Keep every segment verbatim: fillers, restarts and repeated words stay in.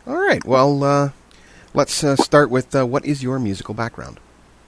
All right. Well, uh, let's uh, start with uh, what is your musical background?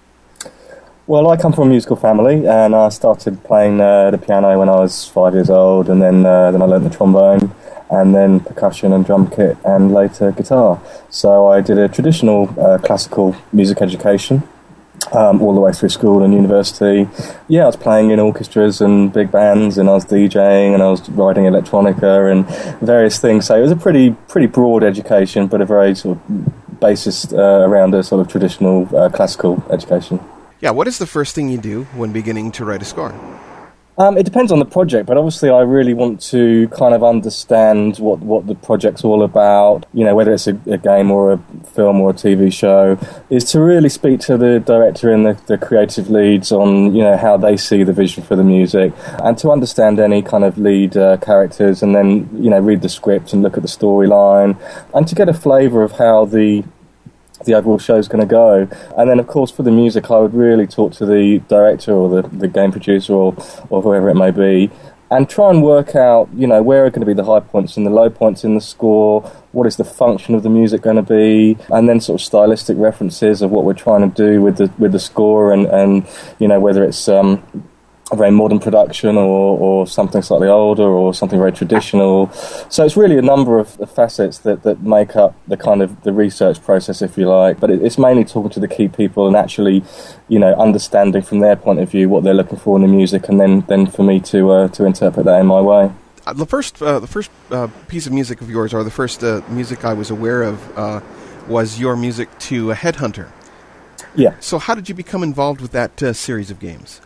Well, I come from a musical family, and I started playing uh, the piano when I was five years old, and then uh, then I learnt the trombone, and then percussion and drum kit, and later guitar. So I did a traditional uh, classical music education, um, all the way through school and university. Yeah, I was playing in orchestras and big bands, and I was DJing, and I was writing electronica and various things. So it was a pretty pretty broad education, but a very sort of basis uh, around a sort of traditional uh, classical education. Yeah, what is the first thing you do when beginning to write a score? Um, it depends on the project, but obviously I really want to kind of understand what, what the project's all about, you know, whether it's a, a game or a film or a T V show, is to really speak to the director and the, the creative leads on, you know, how they see the vision for the music, and to understand any kind of lead uh, characters, and then, you know, read the script and look at the storyline, and to get a flavour of how the the overall show's going to go. And then, of course, for the music, I would really talk to the director or the, the game producer or, or whoever it may be, and try and work out, you know, where are going to be the high points and the low points in the score, what is the function of the music going to be, and then sort of stylistic references of what we're trying to do with the with the score, and, and you know, whether it's um, a very modern production or, or something slightly older or something very traditional. So it's really a number of facets that, that make up the kind of the research process, if you like. But it's mainly talking to the key people and actually, you know, understanding from their point of view what they're looking for in the music, and then, then for me to uh, to interpret that in my way. Uh, the first uh, the first uh, piece of music of yours, or the first uh, music I was aware of, uh, was your music to Headhunter. Yeah. So how did you become involved with that uh, series of games?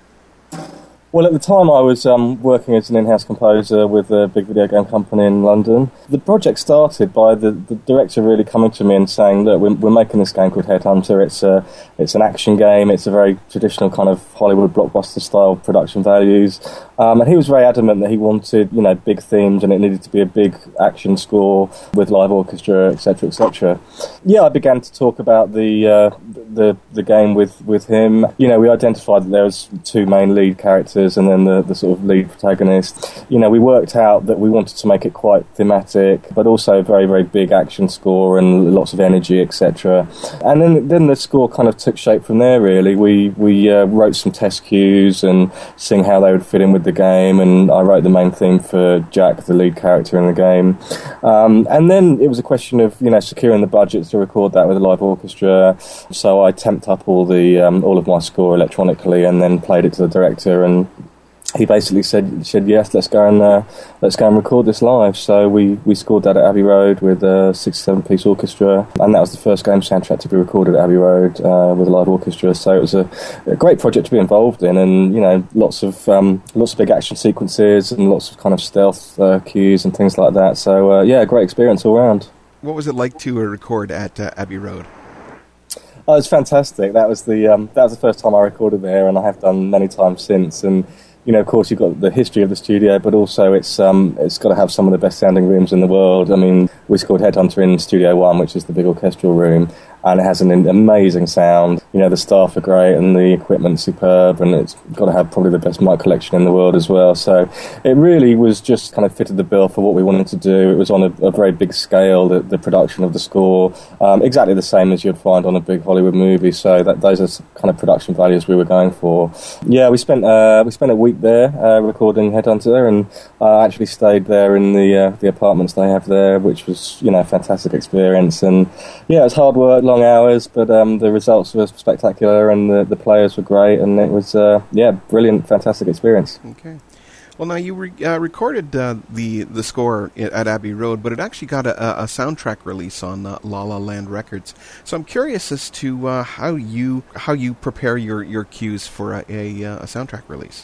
Well, at the time I was um, working as an in-house composer with a big video game company in London. The project started by the, the director really coming to me and saying, look, we're, we're making this game called Headhunter. It's a, it's an action game. It's a very traditional kind of Hollywood blockbuster-style production values. Um, and he was very adamant that he wanted, you know, big themes, and it needed to be a big action score with live orchestra, et cetera, et cetera. Yeah, I began to talk about the uh, the the game with, with him. You know, we identified that there was two main lead characters, and then the, the sort of lead protagonist. You know, we worked out that we wanted to make it quite thematic, but also a very, very big action score and lots of energy, et cetera. And then then the score kind of took shape from there, really. We we uh, wrote some test cues and seeing how they would fit in with the game, and I wrote the main theme for Jack, the lead character in the game. Um, and then it was a question of, you know, securing the budget to record that with a live orchestra. So I temped up all the um, all of my score electronically, and then played it to the director, and he basically said, said yes, let's go and uh, let's go and record this live. So we, we scored that at Abbey Road with a six seven piece orchestra, and that was the first game soundtrack to be recorded at Abbey Road uh, with a live orchestra. So it was a, a great project to be involved in, and, you know, lots of um, lots of big action sequences and lots of kind of stealth uh, cues and things like that. So uh, yeah, great experience all round. What was it like to uh, record at uh, Abbey Road? Oh, it was fantastic. That was the um, that was the first time I recorded there, and I have done many times since. And you know, of course, you've got the history of the studio, but also it's um, it's got to have some of the best sounding rooms in the world. I mean, we scored Headhunter in Studio One, which is the big orchestral room, and it has an amazing sound. You know, the staff are great and the equipment's superb, and it's got to have probably the best mic collection in the world as well. So it really was just kind of fitted the bill for what we wanted to do. It was on a, a very big scale, the, the production of the score, um, exactly the same as you'd find on a big Hollywood movie. So that those are kind of production values we were going for. Yeah, we spent uh, we spent a week there uh, recording Headhunter, and I actually stayed there in the uh, the apartments they have there, which was, you know, a fantastic experience. And yeah, it was hard work, long hours, but um, the results were spectacular, and the, the players were great, and it was uh, yeah, brilliant, fantastic experience. Okay. Well, now you re- uh, recorded uh, the the score at Abbey Road, but it actually got a, a soundtrack release on uh, La La Land Records. So I'm curious as to uh, how you how you prepare your, your cues for a, a, a soundtrack release.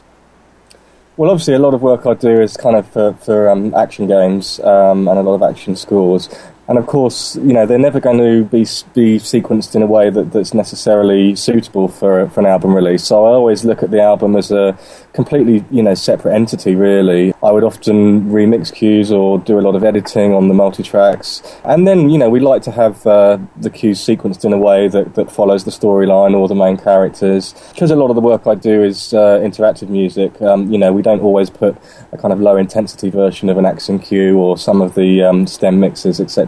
Well, obviously, a lot of work I do is kind of for, for um, action games um, and a lot of action scores. And of course, you know, they're never going to be be sequenced in a way that, that's necessarily suitable for for an album release. So I always look at the album as a completely, you know, separate entity, really. I would often remix cues or do a lot of editing on the multi-tracks. And then, you know, we like to have uh, the cues sequenced in a way that, that follows the storyline or the main characters. Because a lot of the work I do is uh, interactive music, um, you know, we don't always put a kind of low-intensity version of an action cue or some of the um, stem mixes, et cetera,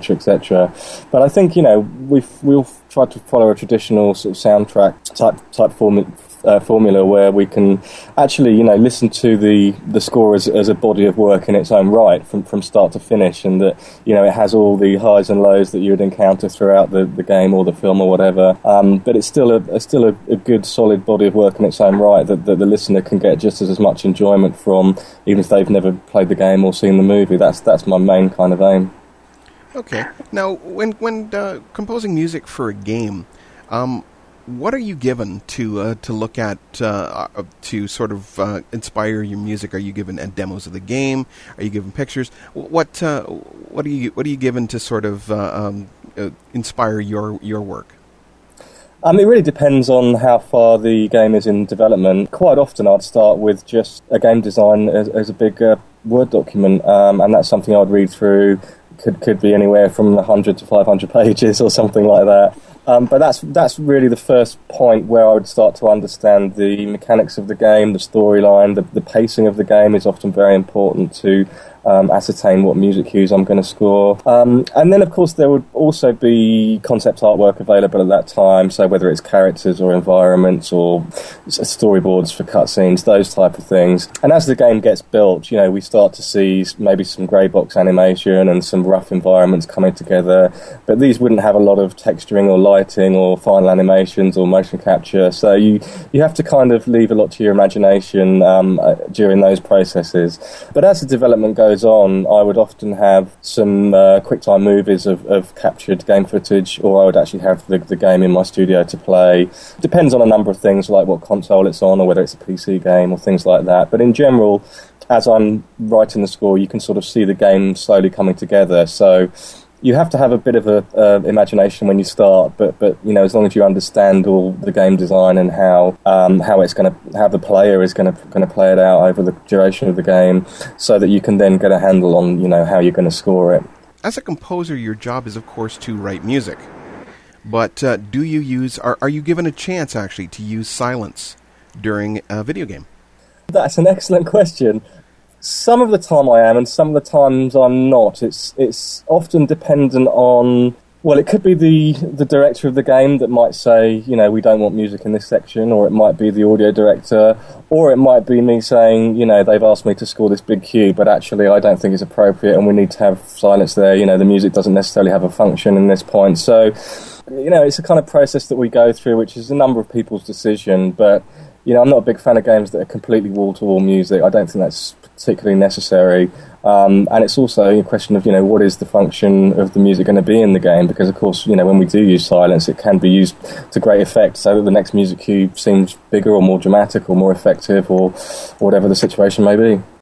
cetera, et cetera. But I think, you know, we've we'll tried to follow a traditional sort of soundtrack type type formula. Uh, formula where we can actually, you know, listen to the, the score as, as a body of work in its own right from, from start to finish, and that, you know, it has all the highs and lows that you would encounter throughout the, the game or the film or whatever, um, but it's still a, a still a, a good solid body of work in its own right that, that the listener can get just as, as much enjoyment from, even if they've never played the game or seen the movie. That's that's my main kind of aim. Okay. Now, when when uh, composing music for a game, um, what are you given to uh, to look at uh, to sort of uh, inspire your music? Are you given uh, demos of the game? Are you given pictures? What uh, what are you what are you given to sort of uh, um, uh, inspire your your work? Um, it really depends on how far the game is in development. Quite often, I'd start with just a game design as, as a big uh, Word document, um, and that's something I'd read through. Could could be anywhere from one hundred to five hundred pages or something like that. Um, but that's that's really the first point where I would start to understand the mechanics of the game, the storyline, the, the pacing of the game is often very important to um, ascertain what music cues I'm going to score. Um, and then, of course, there would also be concept artwork available at that time, so whether it's characters or environments or storyboards for cutscenes, those type of things. And as the game gets built, you know, we start to see maybe some grey box animation and some rough environments coming together, but these wouldn't have a lot of texturing or lighting or final animations or motion capture, so you, you have to kind of leave a lot to your imagination um, uh, during those processes. But as the development goes on, I would often have some uh, QuickTime movies of, of captured game footage, or I would actually have the, the game in my studio to play. Depends on a number of things, like what console it's on or whether it's a P C game or things like that. But in general, as I'm writing the score, you can sort of see the game slowly coming together. So you have to have a bit of a uh, imagination when you start, but but you know, as long as you understand all the game design and how um, how it's going to, how the player is going to going to play it out over the duration of the game, so that you can then get a handle on, you know, how you're going to score it. As a composer, your job is, of course, to write music. But uh, do you use, are, are you given a chance, actually, to use silence during a video game? That's an excellent question. Some of the time I am, and some of the times I'm not. It's it's often dependent on, well, it could be the, the director of the game that might say, you know, we don't want music in this section, or it might be the audio director, or it might be me saying, you know, they've asked me to score this big cue, but actually I don't think it's appropriate and we need to have silence there. You know, the music doesn't necessarily have a function in this point. So, you know, it's a kind of process that we go through, which is a number of people's decision, but, you know, I'm not a big fan of games that are completely wall-to-wall music. I don't think that's particularly necessary. Um, and it's also a question of, you know, what is the function of the music going to be in the game? Because, of course, you know, when we do use silence, it can be used to great effect so that the next music cue seems bigger or more dramatic or more effective or whatever the situation may be.